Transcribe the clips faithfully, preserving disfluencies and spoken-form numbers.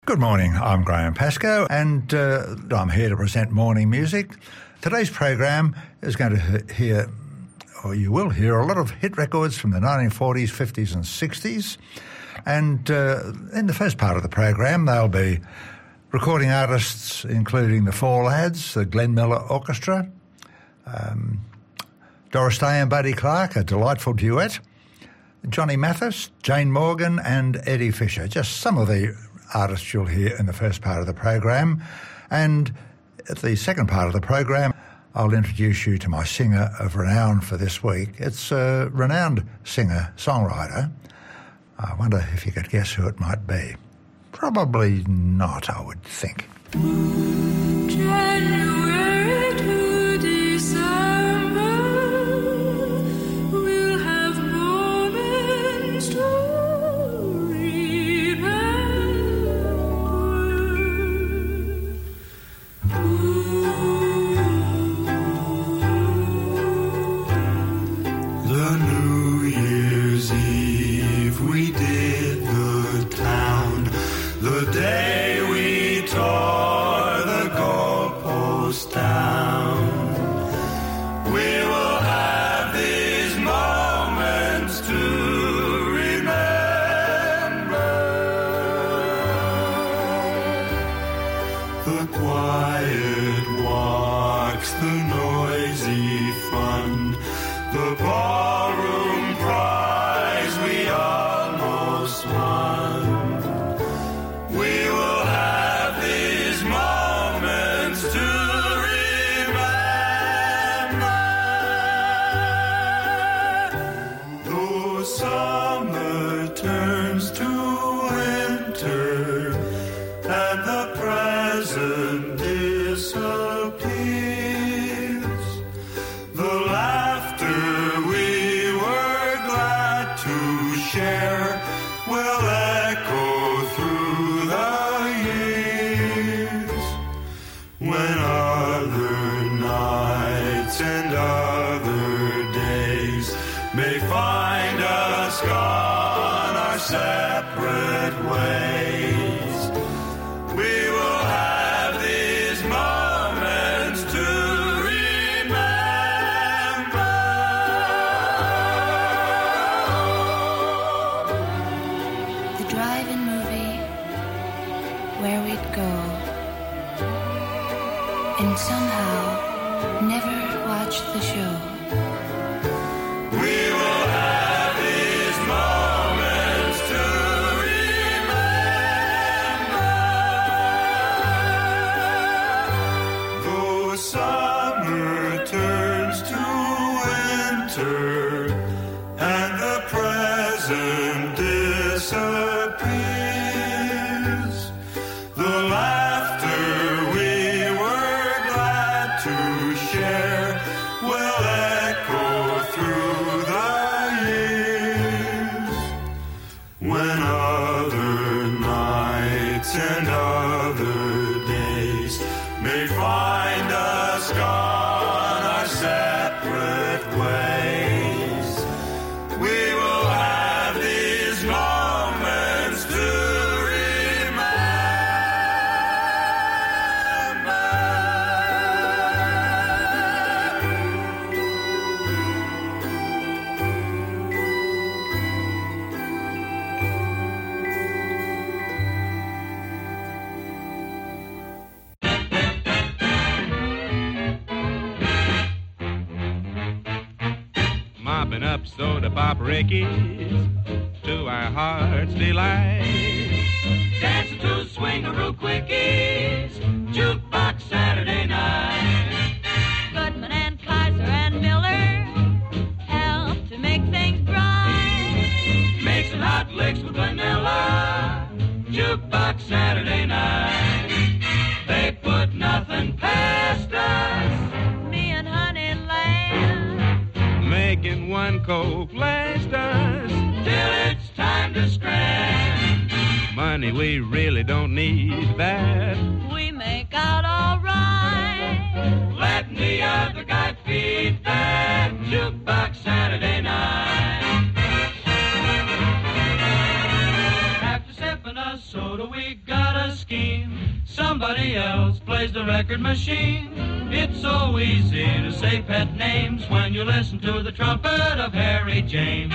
Good morning, I'm Graham Pascoe and uh, I'm here to present Morning Music. Today's program is going to hear, or you will hear, a lot of hit records from the nineteen forties, fifties and sixties. And uh, in the first part of the program, they'll be recording artists including the Four Lads, the Glenn Miller Orchestra, um, Doris Day and Buddy Clark, a delightful duet, Johnny Mathis, Jane Morgan and Eddie Fisher, just some of the artists you'll hear in the first part of the program. And at the second part of the program, I'll introduce you to my singer of renown for this week. It's a renowned singer-songwriter. I wonder if you could guess who it might be. Probably not, I would think. January to December, we'll have moments to The New Year's Eve we did the town, the day we tore the goalpost down. We will have these moments to remember. The quiet walks, the noisy fun, the ballroom prize we almost won. We will have these moments to remember. Though summer turns to winter and the present disappears, the laughter we were glad to share will echo through the years. When other nights and other days may find us gone our separate ways, we will have these moments to remember. The drive-in movie where we'd go and somehow never watch the show. We will have these moments to remember. Though summer turns to winter and the present disappears, the laughter we were glad to share will echo through the years. When other nights and other days may find us gone our separate ways, we will have these moments to Mopping up soda pop Rickies to our heart's delight. Dancing to swing-a-roo quickies, jukebox Saturday night. Goodman and Kaiser and Miller help to make things bright. Make some hot licks with vanilla, jukebox Saturday night. They put nothing past us, Me and Honeyland, making one Coke last us till it's time to scram. money we really don't need that. we make out all right. Letting the other guy feed that jukebox Saturday night. After sipping a soda Dakota, we got a scheme. Somebody else plays the record machine. It's so easy to say pet names when you listen to the trumpet of Harry James.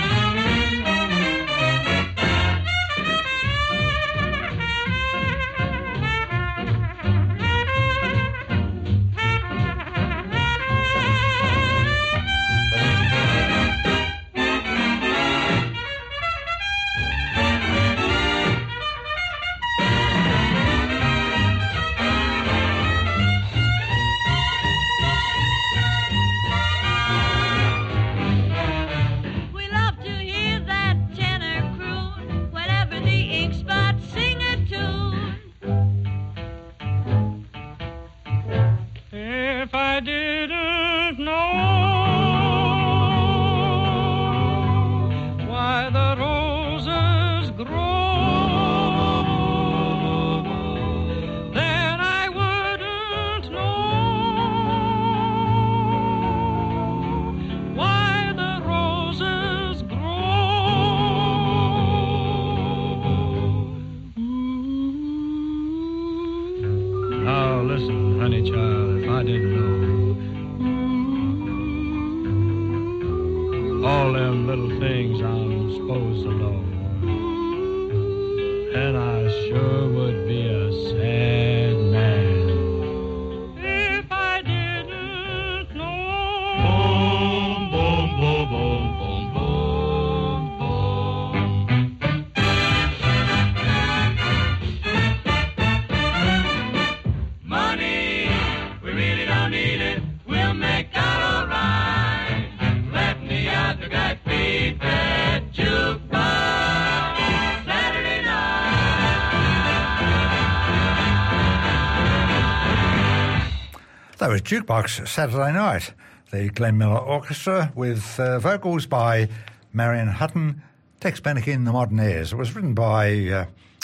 That was Jukebox Saturday Night, the Glenn Miller Orchestra with uh, vocals by Marion Hutton, Tex Beneke, The Modern Airs. It was written by uh,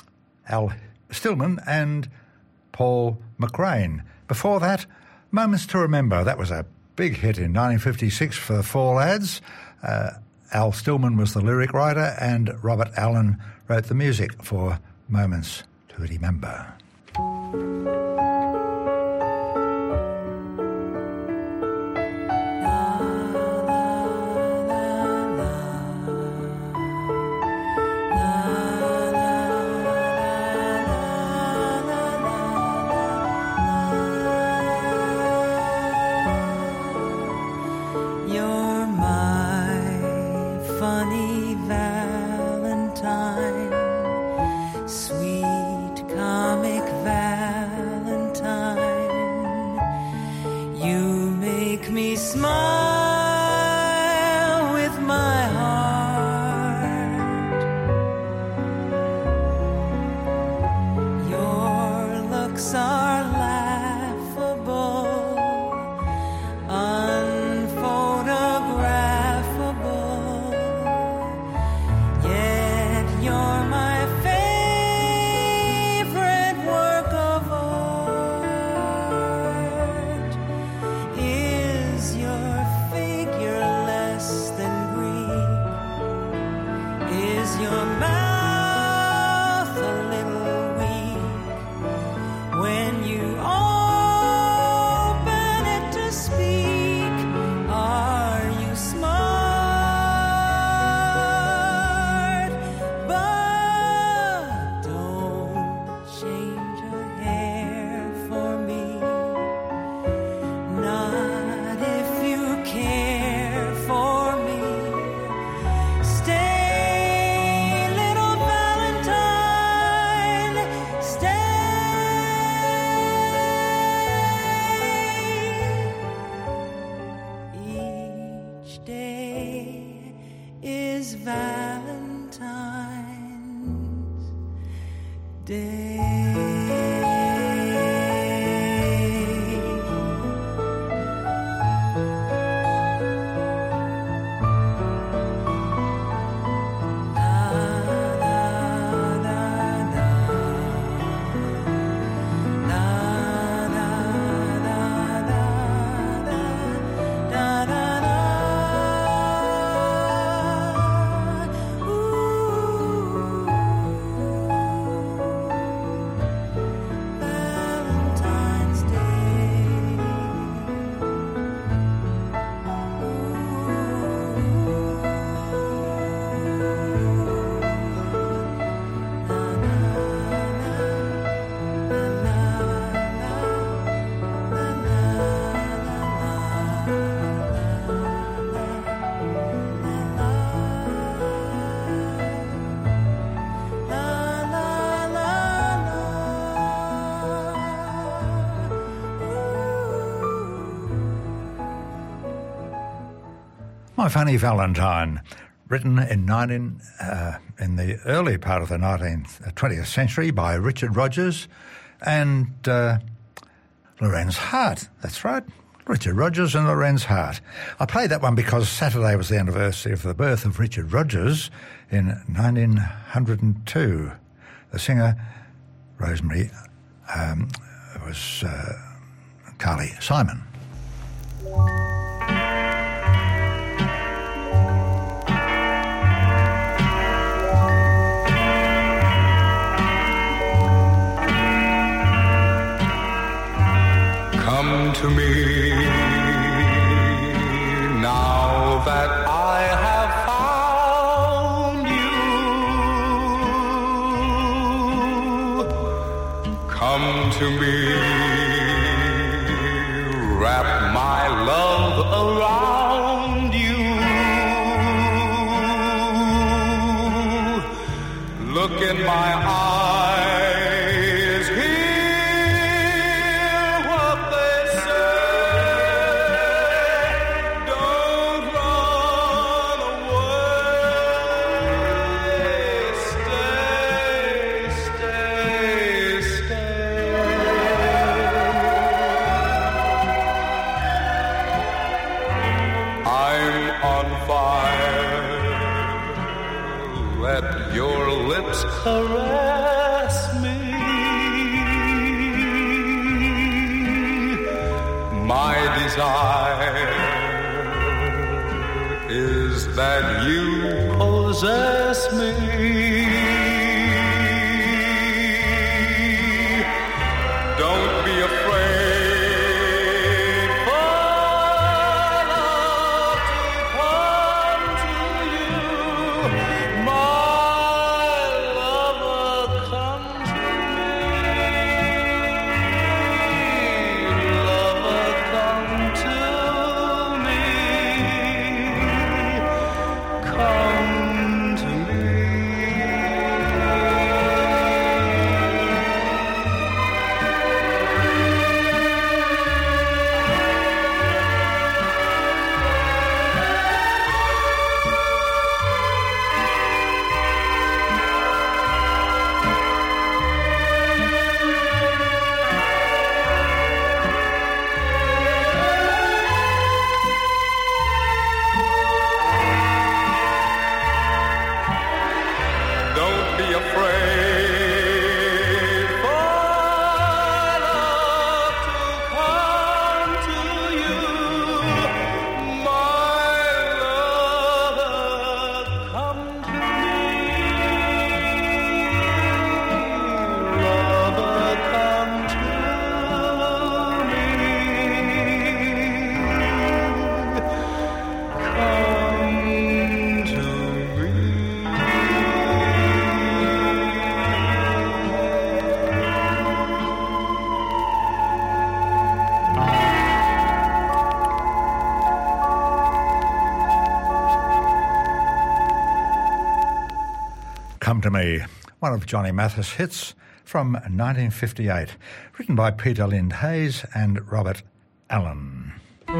Al Stillman and Paul McRae. Before that, Moments to Remember. That was a big hit in nineteen fifty-six for the Four Lads. Uh, Al Stillman was the lyric writer and Robert Allen wrote the music for Moments to Remember. Sweet comic Valentine. My Funny Valentine, written in nineteen uh, in the early part of the nineteenth, twentieth century by Richard Rodgers and uh, Lorenz Hart. That's right, Richard Rodgers and Lorenz Hart. I played that one because Saturday was the anniversary of the birth of Richard Rodgers in nineteen oh two. The singer, Rosemary, um, was uh, Carly Simon. Come to me now that I have found you. Come to me, wrap my love around you. Look in my eyes, hear what they say. Don't run away. Stay, stay, stay. I'm on fire. Let your lips caress me. My desire is that you possess me. Don't be afraid for love to come to you. My lover, come to me. Lover, come to me. Come to me. Don't be afraid for love to come to you. My lover, come to me. Lover, come to me. Come to me. Come to Me, one of Johnny Mathis' hits from nineteen fifty-eight, written by Peter Lind Hayes and Robert Allen.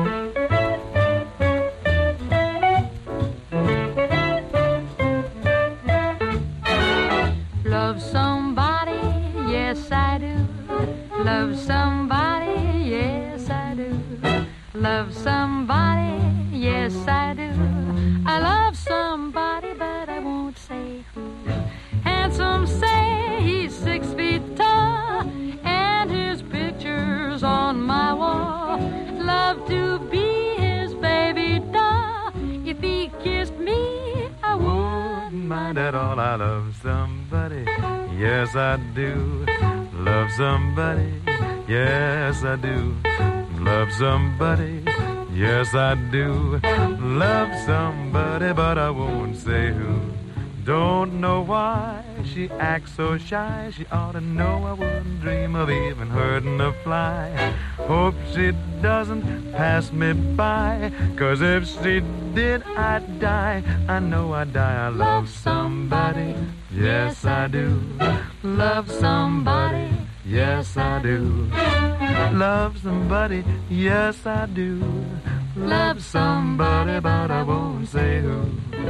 Love somebody, yes I do. Love somebody, yes I do. Love somebody, yes I do. I love somebody, but I won't say who. Handsome say he's six feet tall, and his picture's on my wall. Love to be his baby doll. If he kissed me, I wouldn't mind at all. I love somebody, yes I do. Love somebody, yes I do. Love somebody, yes I do. Love somebody, but I won't say who. Don't know why she acts so shy. She ought to know I wouldn't dream of even hurting a fly. Hope she doesn't pass me by, 'cause if she did, I'd die. I know I'd die. I love somebody, yes I do. Love somebody, yes I do. Love somebody, yes I do. love somebody, but I won't say who.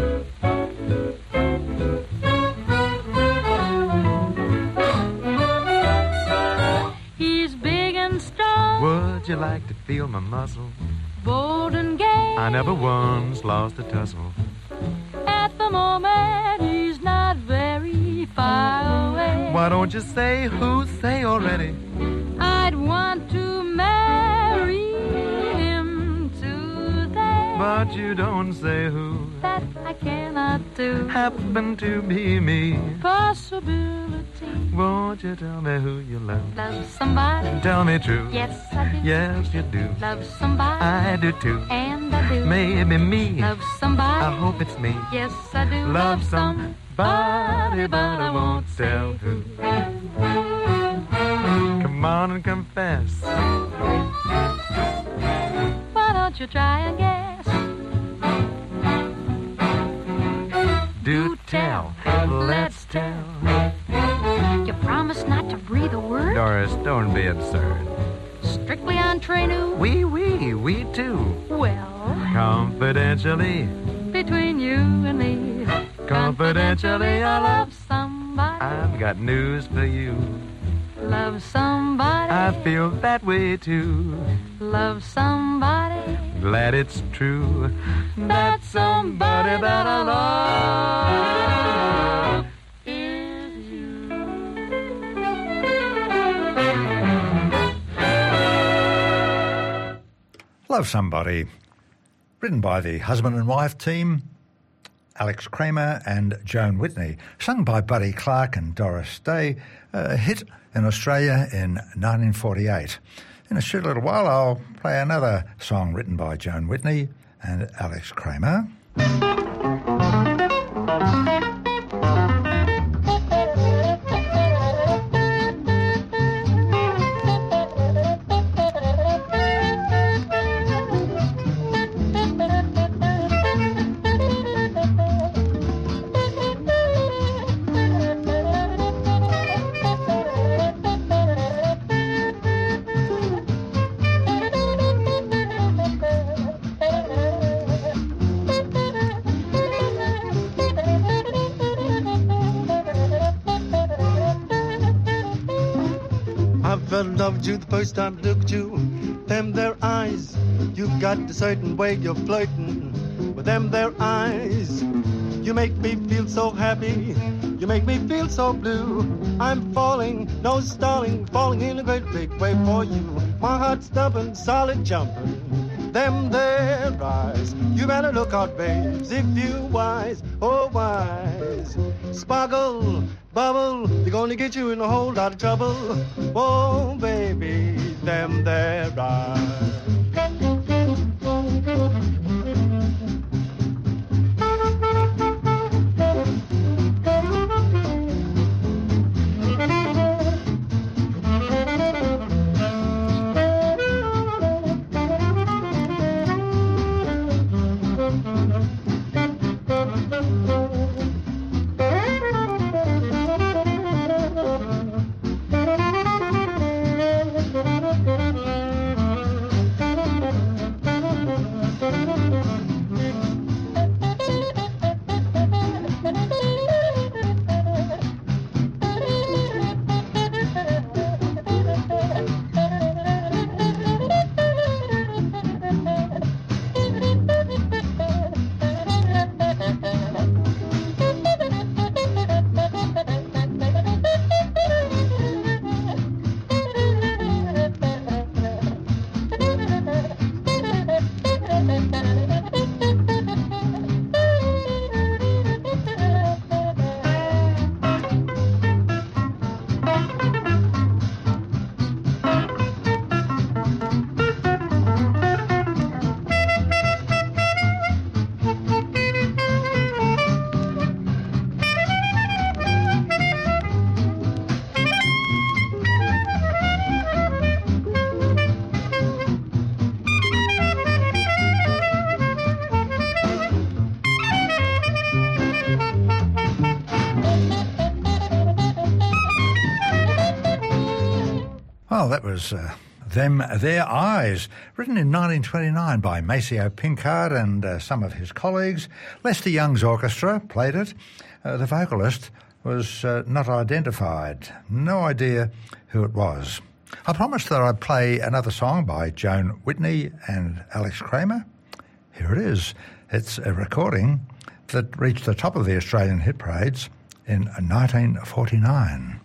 He's big and strong, Would you like to feel my muscle? bold and gay. I never once lost a tussle. At the moment, he's not very far away. Why don't you say who? Say already. I'd want to marry him today. But you don't say who. That I cannot do. Happen to be me. Possibility. Won't you tell me who you love? Love somebody. Tell me true. Yes, I do. Yes, you do. Love somebody. I do too. And I do. Maybe me. Love somebody. I hope it's me. Yes, I do. Love somebody, but I won't tell who. Come on and confess. Why don't you try and guess? Do tell. Let's tell. You promise not to breathe a word? Doris, don't be absurd. Strictly entre nous? We, we, we too. Well, Confidentially, between you and me, confidentially, I love. love somebody. I've got news for you. Love somebody. I feel that way too. Love somebody. Glad it's true. That somebody that I love is you. Love Somebody, written by the husband and wife team, Alex Kramer and Joan Whitney, sung by Buddy Clark and Doris Day, a hit in Australia in nineteen forty-eight. In a short little while, I'll play another song written by Joan Whitney and Alex Kramer. Loved you the first time I looked at you. Them their eyes, you've got a certain way you're flirting with them their eyes. You make me feel so happy, you make me feel so blue. I'm falling, no stalling, falling in a great big way for you. My heart's thumping, solid jumping. Them their eyes, you better look out, babes, if you wise, oh wise. Sparkle, bubble, they're gonna get you in a whole lot of trouble. Oh, baby, them their eyes. Well, that was uh, Them Their Eyes, written in nineteen twenty-nine by Maceo Pinkard and uh, some of his colleagues. Lester Young's orchestra played it. Uh, the vocalist was uh, not identified. No idea who it was. I promised that I'd play another song by Joan Whitney and Alex Kramer. Here it is. It's a recording that reached the top of the Australian hit parades in nineteen forty-nine.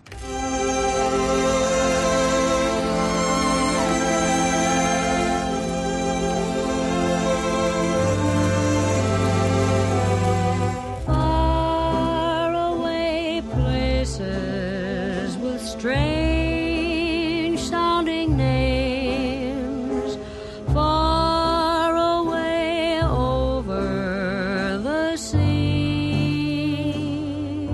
Strange sounding names, far away over the sea.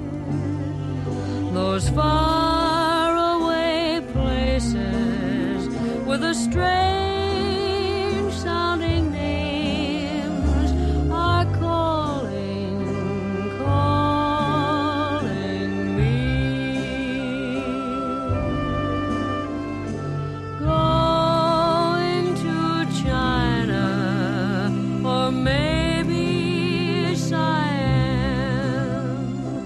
Those far away places with a strange sounding names are calling, calling me. Going to China or maybe Siam.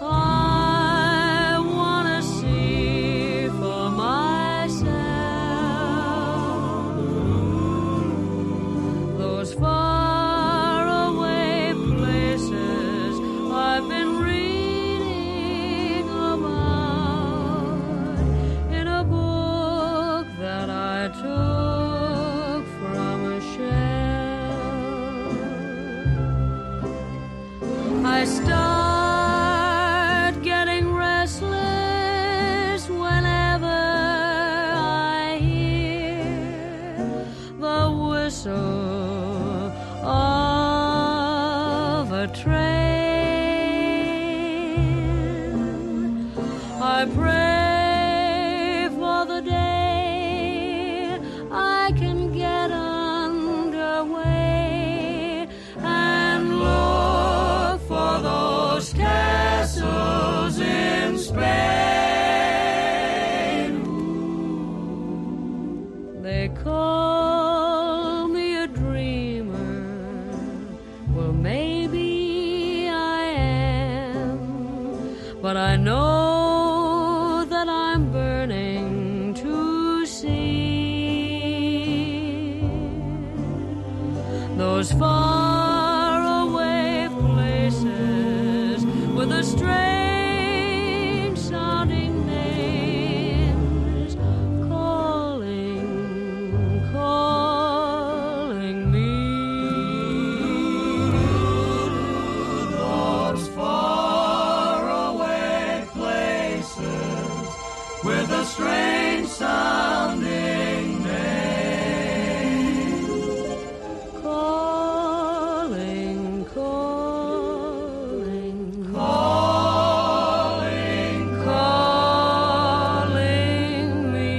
I wanna see for myself those faraway places I've been reading about in a book that I took from a shelf. I start getting restless whenever I hear the whistle of a train. I pray for the day I can get underway and look for those castles in Spain. They call me a dreamer. Well, maybe I am, but I know that I'm burning to see those far away places with a strange sounding names calling, calling me. Those far away places with a strange sounding name calling, calling, calling, calling me.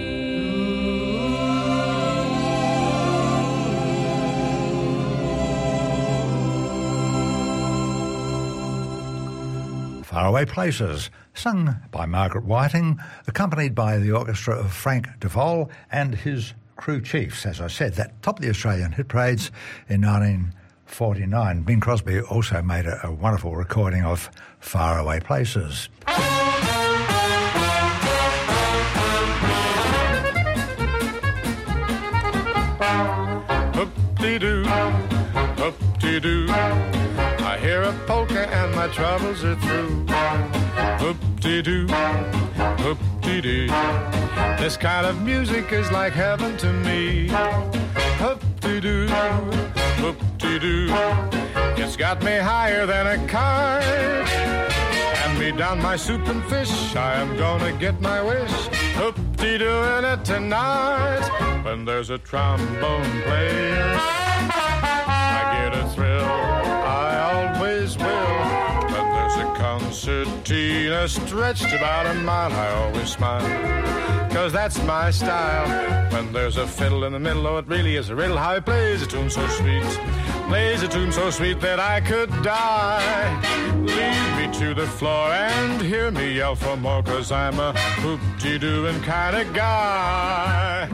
Faraway Places, sung by Margaret Whiting, accompanied by the orchestra of Frank DeVol and his crew chiefs. As I said, that topped the Australian hit parades in nineteen forty-nine. Bing Crosby also made a, a wonderful recording of Faraway Places. Hoop-dee-doo, hoop-dee-doo. I hear a polka and my troubles are through. Hoop-dee-doo, hoop-dee-doo. This kind of music is like heaven to me. Hoop-dee-doo, hoop-dee-doo. It's got me higher than a kite. Hand me down my soup and fish, I am gonna get my wish. Hoop-dee-doo in it tonight. When there's a trombone playing, I get a thrill, I always will. When there's a concertina stretched about a mile, I always smile, cause that's my style. When there's a fiddle in the middle, oh, it really is a riddle how he plays a tune so sweet. Plays a tune so sweet that I could die. Lead me to the floor and hear me yell for more, 'cause I'm a hoop-de-dooing kind of guy.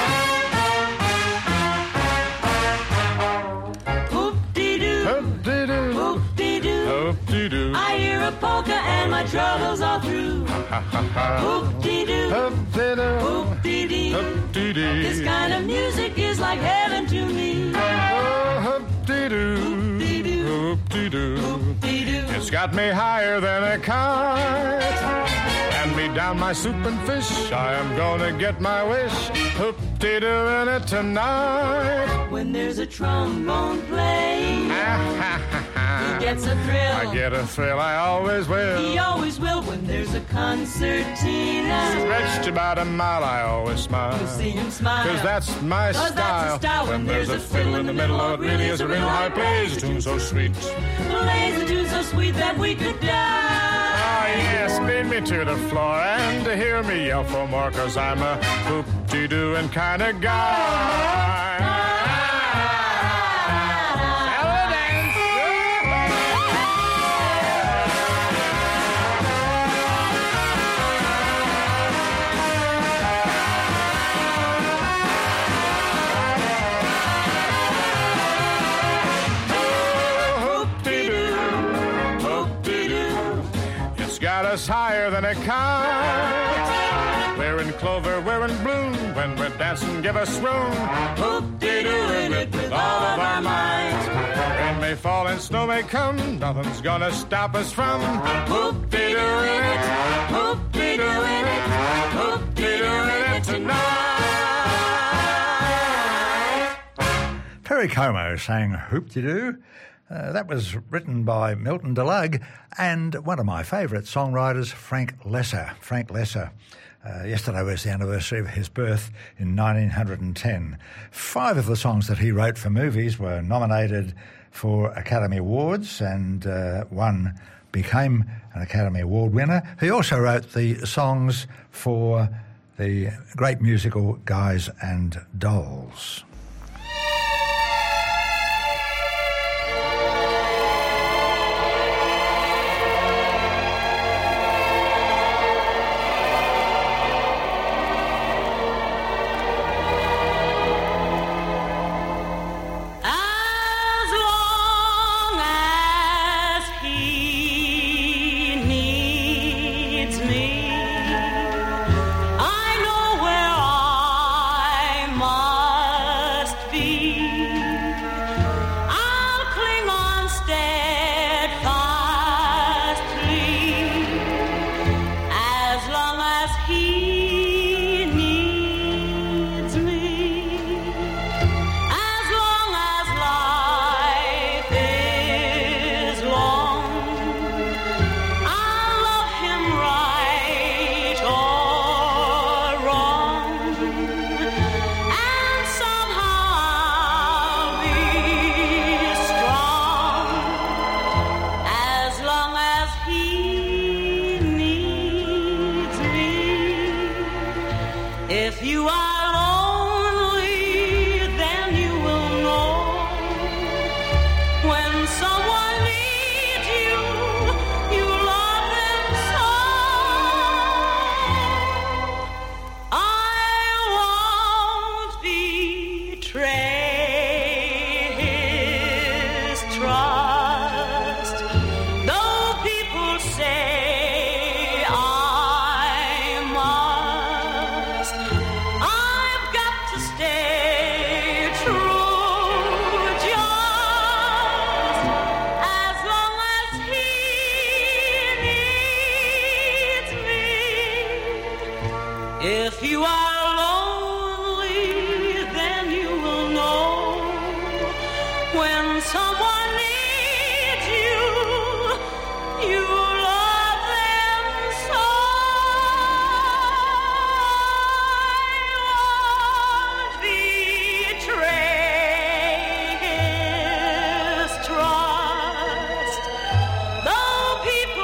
Hoop-de-doo, Hoop-de-doo, hoop-de-doo. hoop-de-doo. I hear a polka and my troubles are through. Hoop-de-doo, Hoop-de-doo, hoop-de-dee. hoop-de-dee. This kind of music is like heaven to me. Oh, hoop-de-doo, Hoop-de-doo, hoop-de-doo. hoop-de-doo. It's got me higher than a kite. Hand me down my soup and fish. I am gonna get my wish. Hoop-de-doo in it tonight. When there's a trombone playing, he gets a thrill. I get a thrill, I always will. He always will. When there's a concertina, Stretched about a mile, I always smile. you'll see him smile. 'Cause that's my 'Cause style. that's the style. When there's a fiddle in the middle, oh, it really is a real high plays. A tune so sweet. Plays a tune so sweet that we could die. Ah, yes, lead me to the floor and hear me yell for more, 'cause I'm a hoop-de-dooing kind of guy. Got us higher than a kite. We're in clover, we're in bloom. When we're dancing, give us room. Hoop-de-dooing it with all of our might. Rain may fall and snow may come. Nothing's gonna stop us from Hoop-de-dooing it, hoop-de-dooing it, hoop-de-dooing it tonight. Perry Como sang Hoop-de-doo. Uh, that was written by Milton DeLugg and one of my favourite songwriters, Frank Lesser. Frank Lesser. Uh, yesterday was the anniversary of his birth in nineteen ten. Five of the songs that he wrote for movies were nominated for Academy Awards, and uh, one became an Academy Award winner. He also wrote the songs for the great musical Guys and Dolls.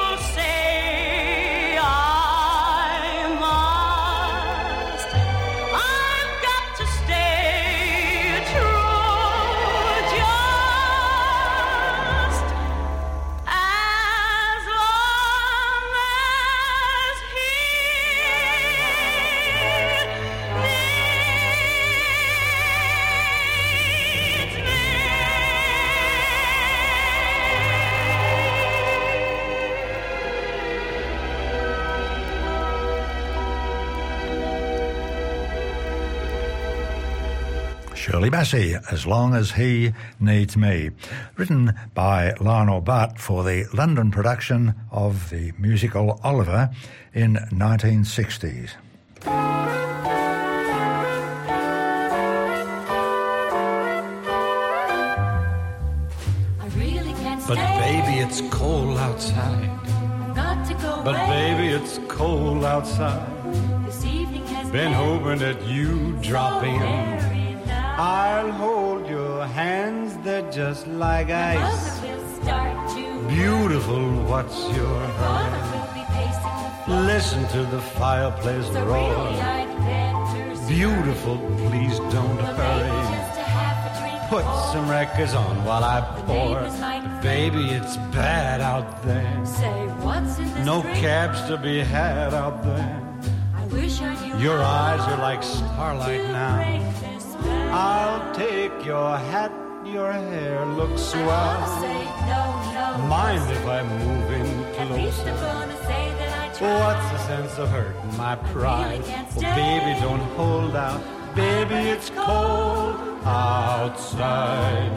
I Shirley Bassey, As Long as He Needs Me, written by Lionel Butt for the London production of the musical Oliver in nineteen sixties. But baby, it's cold outside. Got to go But away. baby, it's cold outside. This evening has Been hoping that you drop in. very nice. I'll hold your hands, they're just like ice. Mother will start to Beautiful, what's your Father hurry? will be pacing the floor. Listen to the fireplace So roar. really I'd better start. Beautiful, please don't Well, maybe hurry. just a half a drink Put more. some records on while I pour. neighbors might Baby, it's bad out there. say what's in this No drink? cabs to be had out there. I wish I knew Your how eyes are like starlight to now. break this spell. I'll take your hat, your hair looks I wanna swell. say no, no. Mind if I move in At least I'm closer? gonna say that I tried. What's the sense of hurting my pride? can't Oh, stay. baby, don't hold out. Baby, it's cold outside.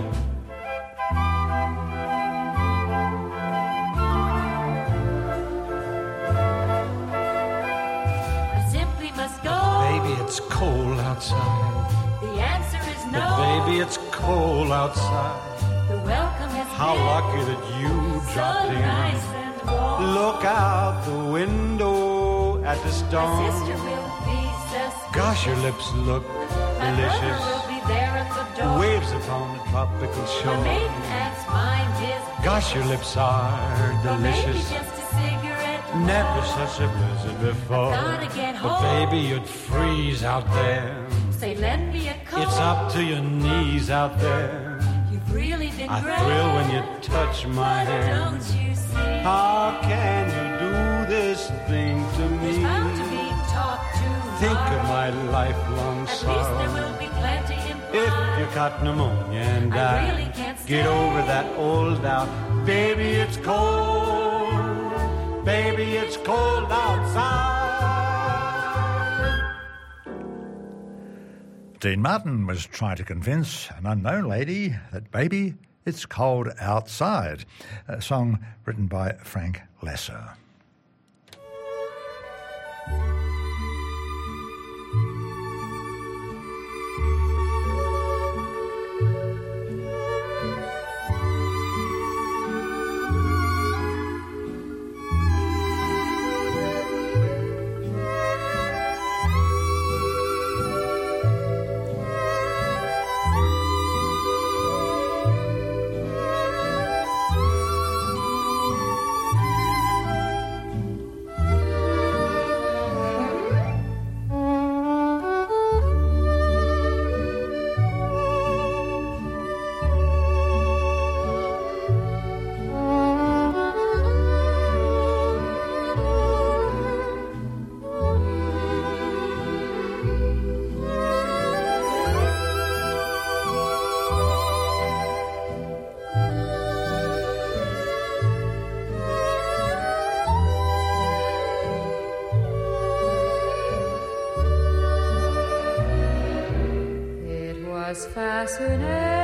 I simply must go. Baby, it's cold outside. The answer is no. But baby, it's cold outside. The welcome has How been lucky that you so dropped nice in. and warm. Look out the window at the My storm. sister will be suspicious. Gosh, your lips look My brother delicious. will be there at the door. Waves upon the tropical My shore. maiden aunt's mind is Gosh, your lips are Or maybe delicious. just a cigarette Never more. such a blizzard before. Gotta get But home. baby, you'd freeze out there. Say, lend me a coat. It's up to your knees out there. You've really been I great. thrill when you touch my But hand. don't you see? How can you do this thing to me? There's bound to be talk to Think of my lifelong At least there sorrow. will be plenty If implied. you caught pneumonia and I died, really can't get stay. over that old doubt. Baby, it's cold. Baby, it's cold outside. Dean Martin was trying to convince an unknown lady that baby, it's cold outside, a song written by Frank Lesser. was fascination,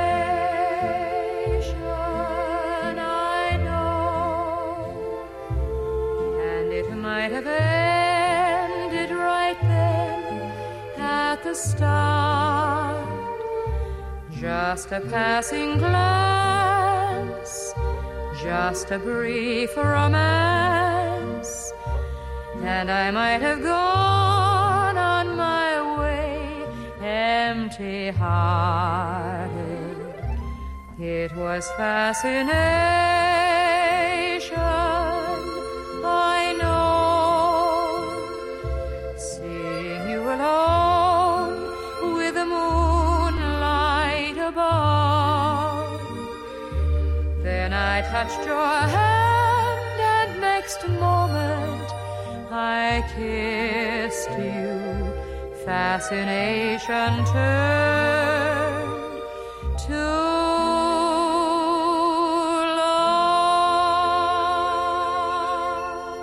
I know, and it might have ended right then at the start. Just a passing glance, just a brief romance, and I might have gone on my way empty-hearted. It was fascination, I know, seeing you alone with the moonlight above. Then I touched your hand, and next moment I kissed you. Fascination turned to love.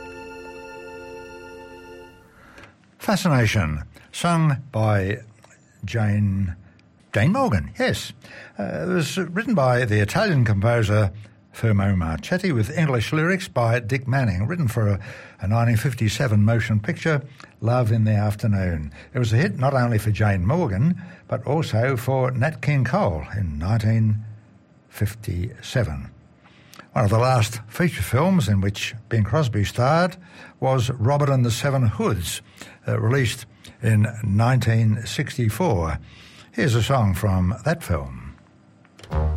Fascination, sung by Jane Jane Morgan, yes. Uh, it was written by the Italian composer Fermo Marchetti with English lyrics by Dick Manning, written for a, a nineteen fifty-seven motion picture, Love in the Afternoon. It was a hit not only for Jane Morgan, but also for Nat King Cole in nineteen fifty-seven. One of the last feature films in which Bing Crosby starred was Robin and the Seven Hoods, uh, released in nineteen sixty-four. Here's a song from that film. We're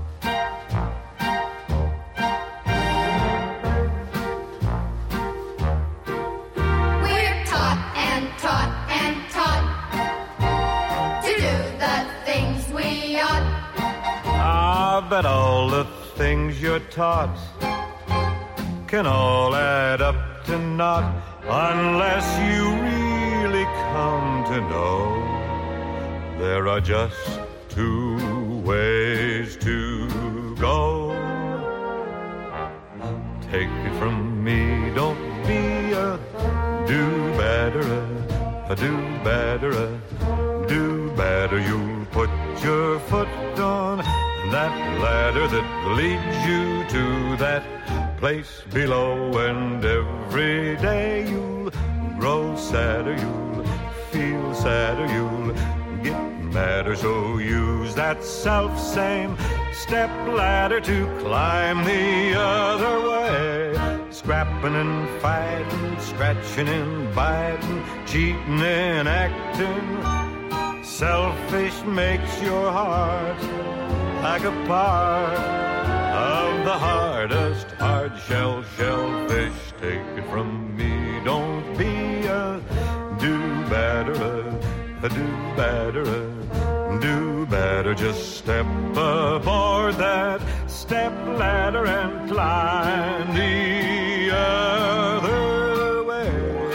taught and taught and taught to do the things we ought. I bet all the things you're taught can all add up to naught unless you really come to know there are just two ways to go. Take it from me, don't be a do-badder, a do-badder, a do-badder. You'll put your foot on that ladder that leads you to that place below, and every day you'll grow sadder, you'll feel sadder, you'll get madder. So use that self-same step ladder to climb the other way. Scrapping and fighting, scratching and biting, cheating and acting. Selfish makes your heart like a part of the hardest hard-shell shellfish. Take it from me, don't be a do-badder, a do-badder, a do-badder. Just step aboard that step ladder and climb the other way.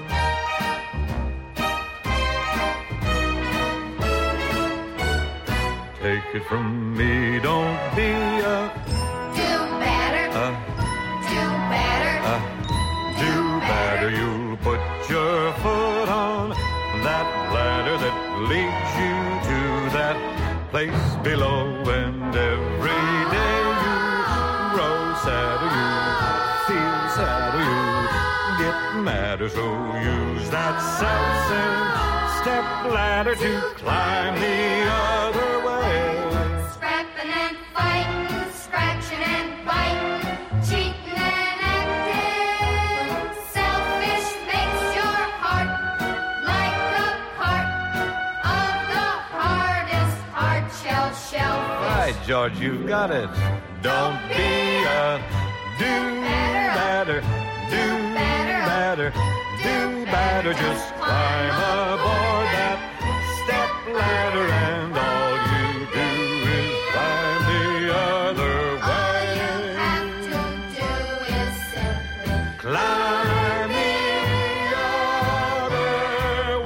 Take it from me, don't be a do-badder, a do-badder, a do-badder. You'll put your foot on that ladder that leads you to that place below, and every day you grow sadder, you feel sadder, you get madder. So use that self-same step ladder to climb the other way. scrapping and fighting, scratching and biting, cheating and acting. Selfish makes your heart like a part of the hardest hard-shell shellfish. Right, George, you've got it. Don't be a do-badder, do-badder, do-badder. Just climb aboard that step ladder, and all you do is climb the other All way. you have to do is simply Climb the other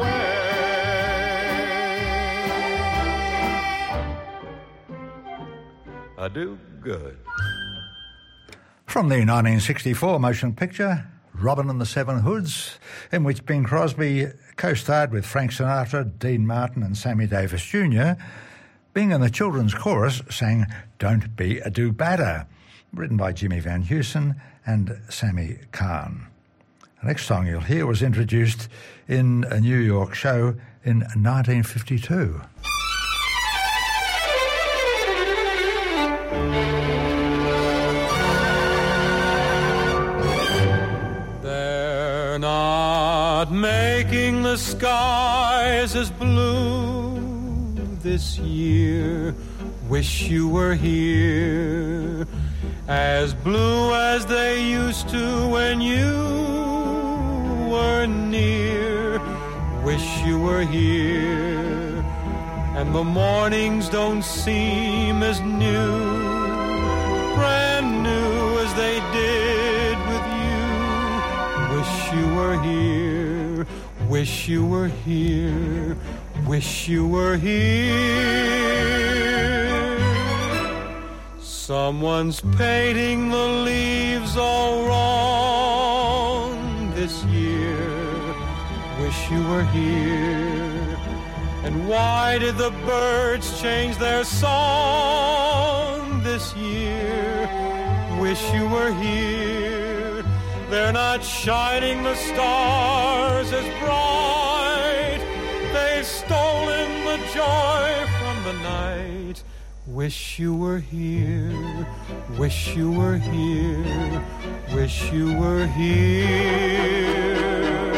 way. I do good. From the nineteen sixty-four motion picture, Robin and the Seven Hoods, in which Bing Crosby co-starred with Frank Sinatra, Dean Martin and Sammy Davis Junior, Bing and the children's chorus sang Don't Be a Do-Badder, written by Jimmy Van Heusen and Sammy Kahn. The next song you'll hear was introduced in a New York show in nineteen fifty-two. They're not making the skies as blue this year. Wish you were here, as blue as they used to when you were near. Wish you were here, and the mornings don't seem as new, brand new as they did with you. Wish you were here, wish you were here, wish you were here. Someone's painting the leaves all wrong this year. wish you were here. And why did the birds change their song this year? Wish you were here. They're not shining the stars as bright. They've stolen the joy from the night. Wish you were here. Wish you were here. Wish you were here.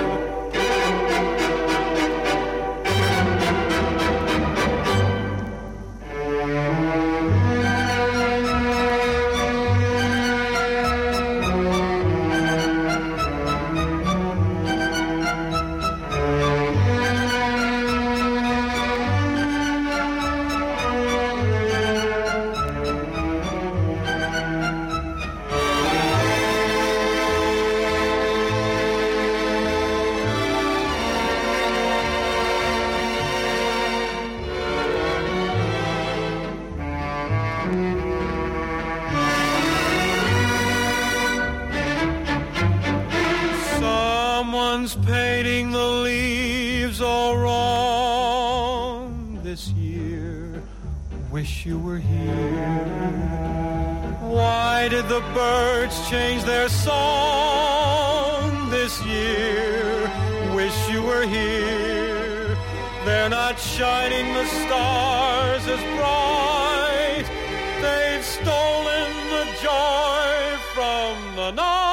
Someone's painting the leaves all wrong this year. Wish you were here. Why did the birds change their song this year? Wish you were here. They're not shining the stars as bright. They've stolen the joy from the night.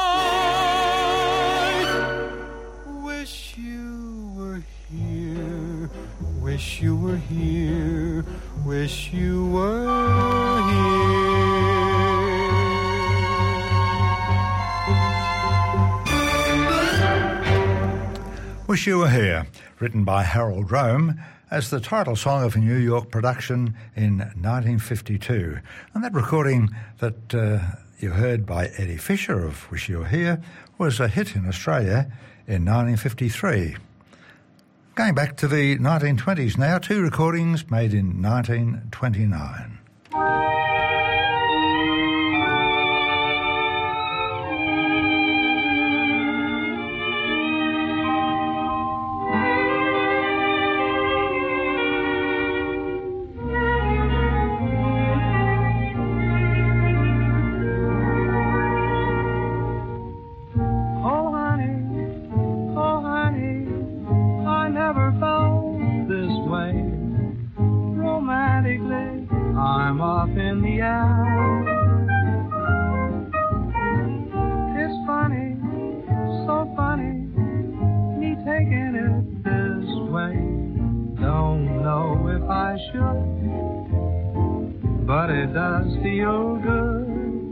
Wish you were here. Wish you were here. Wish you were here. Wish You Were Here, written by Harold Rome as the title song of a New York production in nineteen fifty-two. And that recording that uh, you heard by Eddie Fisher of Wish You Were Here was a hit in Australia in nineteen fifty-three. Going back to the nineteen twenties now, two recordings made in nineteen twenty-nine. But it does feel good.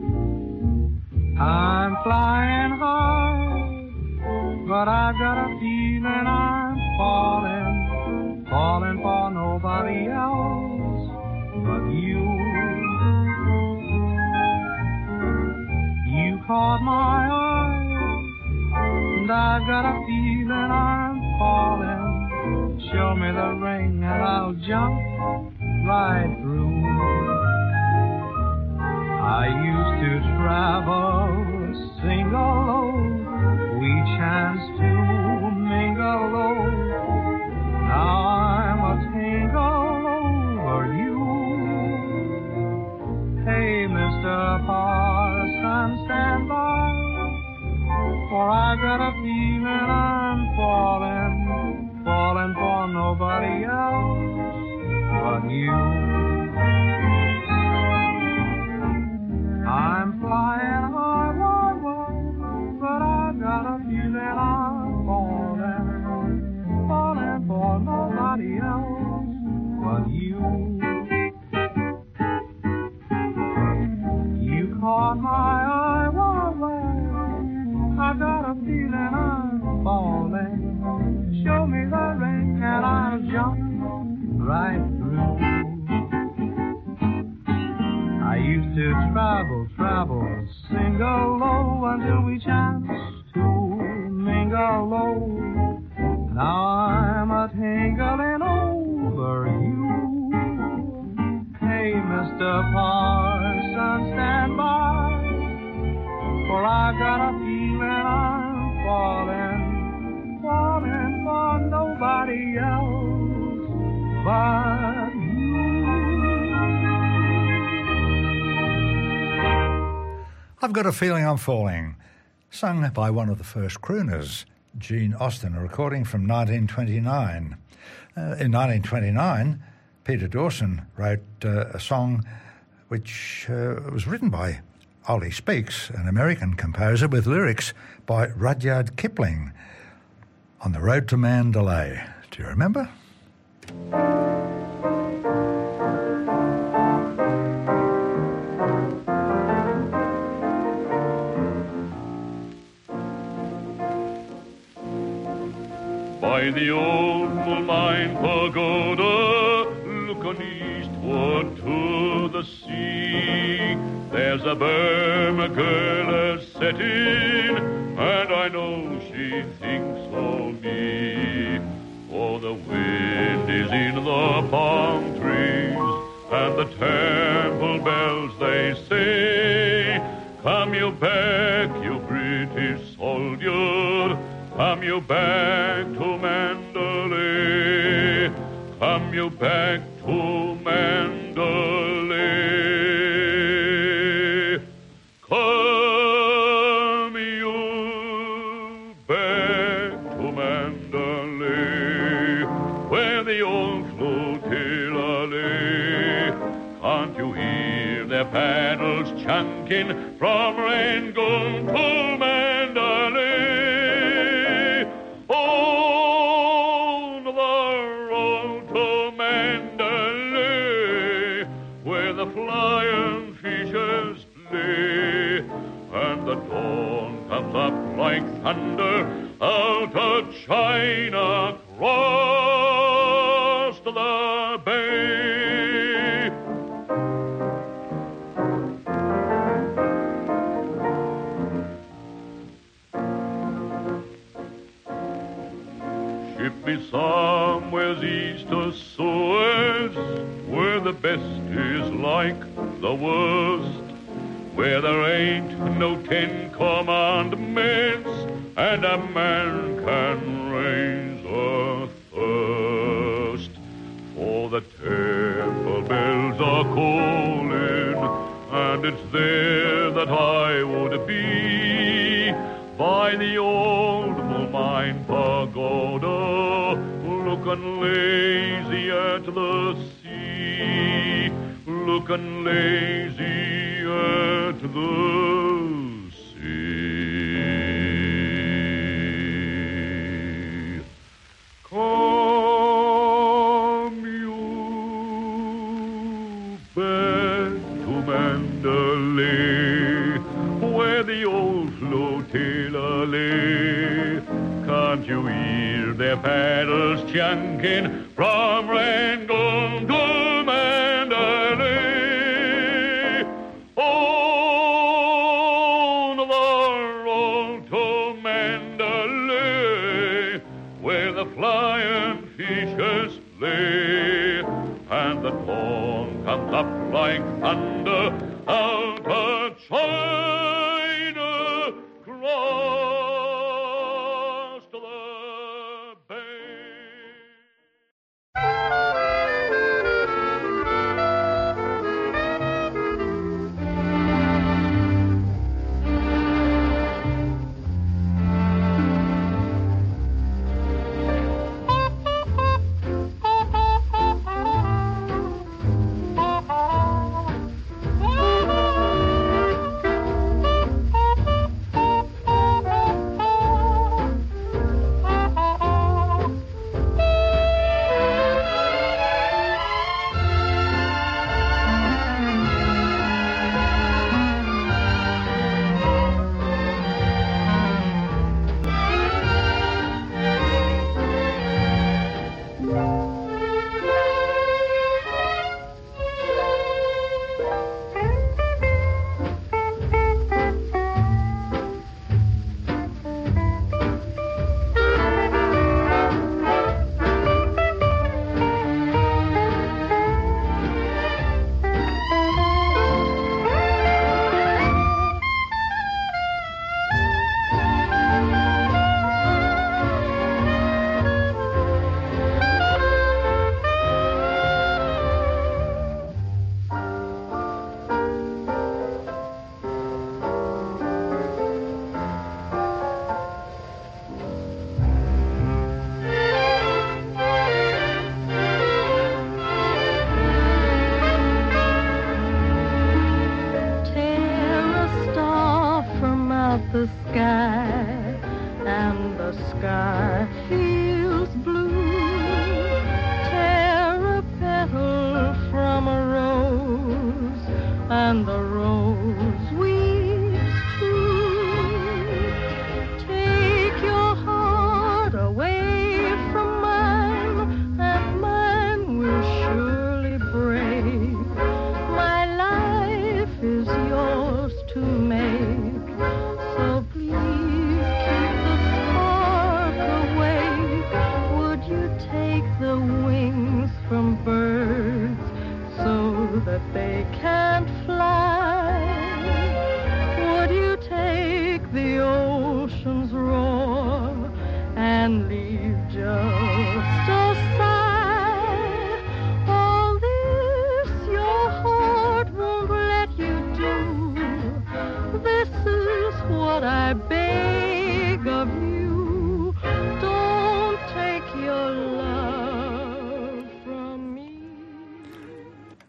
I'm flying high, but I've got a feeling I'm falling, falling for nobody else but you. You caught my eye, and I've got a feeling I'm falling. Show me the ring and I'll jump right through. I used to travel single, we chanced to mingle. Now I'm a tingle over you. Hey, Mister Parson, stand by, for I got a feeling I'm falling, falling for nobody else but you. I'm flying high, high, high, but I've got a feeling I'm falling, falling for nobody else but you. You caught my eye, high, high, I've got a feeling I'm falling. Show me the ring and I'll jump right through. I used to travel, travel, single low until we chanced to mingle low. Now I'm a tingling over you. Hey, Mister Parson, stand by, for I got a feeling I'm falling, falling, but I've Got a Feeling I'm Falling, sung by one of the first crooners, Gene Austin, a recording from nineteen twenty-nine. Uh, in nineteen twenty-nine, Peter Dawson wrote uh, a song which uh, was written by Ollie Speaks, an American composer, with lyrics by Rudyard Kipling, On the Road to Mandalay. Do you remember? By the old Moulmein Pagoda, looking eastward to the sea, there's a Burma girl a-setting, and I know she thinks of me. For the wind is in the palm trees, and the temple bells they say, come you back, you British soldier, come you back to Mandalay, come you back to Mandalay, come you back to Mandalay, where the old flotilla lay. Can't you hear their paddles chunking from Rangoon to Mandalay? On the road to Mandalay, where the flying fishes play, and the dawn comes up like thunder out of China across the bay. Be somewhere east of Suez, where the best is like the worst, where there ain't no Ten Commandments, and a man can raise a thirst. For the temple bells are calling, and it's there that I would be, by the old Moulmein Pagoda, looking lazy at the sea, looking lazy at the sea. Come you back to Mandalay, where the old flotilla lay. Can't you hear their paddles chunking from Rangoon to Mandalay? On the road to Mandalay, where the flying fishes play, and the dawn comes up like thunder out of China cross to the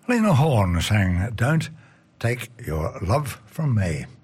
Lena Horne sang Don't Take Your Love From Me.